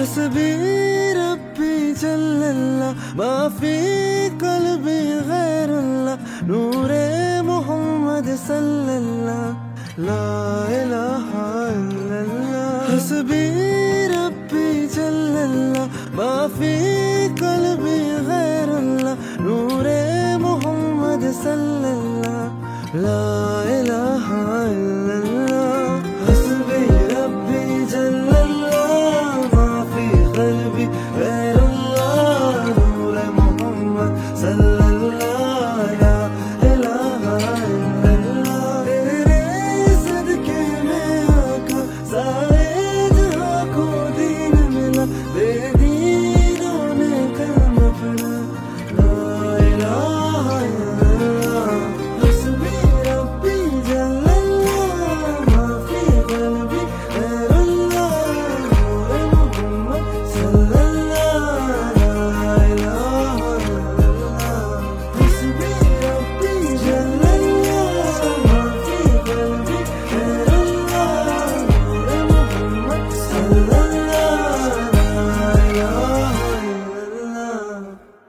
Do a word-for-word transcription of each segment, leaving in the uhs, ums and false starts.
حسبی ربی جل اللہ ما فی قلبی غیر اللہ نور محمد صلی اللہ لا الہ الا اللہ حسبی ربی جل اللہ ما فی قلبی غیر اللہ نور محمد صلی اللہ لا الہ الا اللہ حسبی ربی جل اللہ ما فی قلبی غیر اللہ نور محمد صلی اللہ لا الہ الا اللہ تیرے صدقے میں آقا سارے جہاں کو دین ملا بے دینوں نے کلمہ پڑھا لا الہ الا اللہ حسبی ربی جل اللہ ما فی قلبی غیر اللہ نور محمد صلی اللہ لا الہ الا اللہ حسبی ربی جل اللہ ما فی قلبی غیر اللہ نور محمد صلی اللہ لا الہ الا اللہ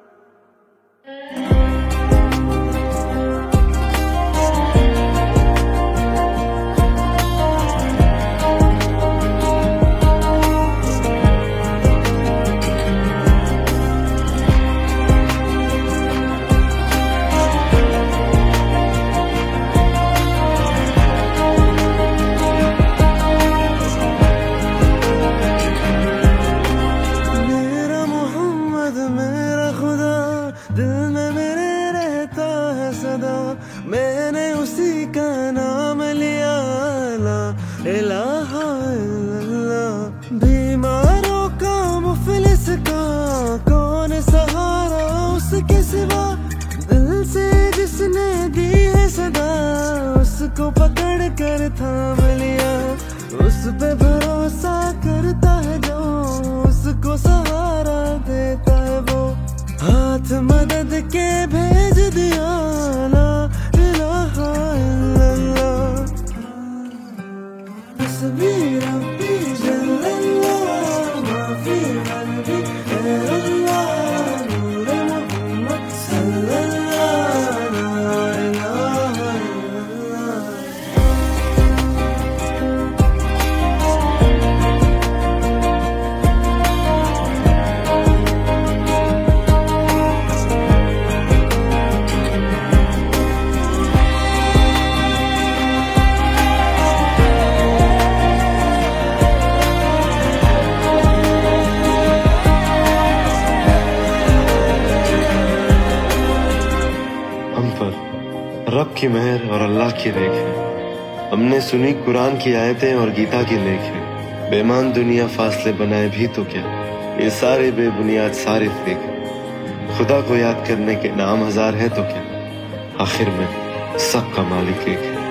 میرا محمد میرا خدا دل میں میرے رہتا ہے صدا میں نے اسی کا نام لیا لا الہ الا اللہ بیماروں کا مفلس کا کون سہارا اس کے سوا دل سے جس نے دی ہے صدا اس کو پکڑ کر تھام لیا اس پہ بھروسہ کرتا ہے جو اس کو سہارا دیتا ہے وہ ہاتھ مدد کے بھیج دیا لا الہ الا اللہ حسبی ربی جل اللہ ما فی قلبی غیر اللہ نور محمد صلی اللہ لا الہ الا اللہ ہم پر رب کی مہر اور اللہ کی دیکھ ہے ہم نے سنی قرآن کی آیتیں اور گیتا کی لیکھ ہے بےمان دنیا فاصلے بنائے بھی تو کیا یہ سارے بے بنیاد سارے فیک ہے خدا کو یاد کرنے کے نام ہزار ہے تو کیا آخر میں سب کا مالک ایک ہے